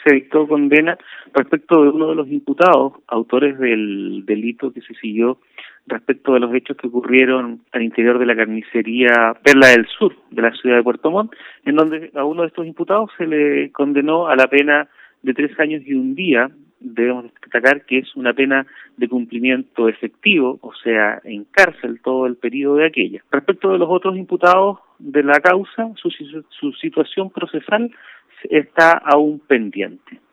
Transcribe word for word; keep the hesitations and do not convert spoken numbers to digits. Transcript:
Se dictó condena respecto de uno de los imputados, autores del delito que se siguió respecto de los hechos que ocurrieron al interior de la carnicería Perla del Sur de la ciudad de Puerto Montt, en donde a uno de estos imputados se le condenó a la pena de tres años y un día. Debemos destacar que es una pena de cumplimiento efectivo, o sea, en cárcel todo el periodo de aquella. Respecto de los otros imputados de la causa, su, su situación procesal está aún pendiente.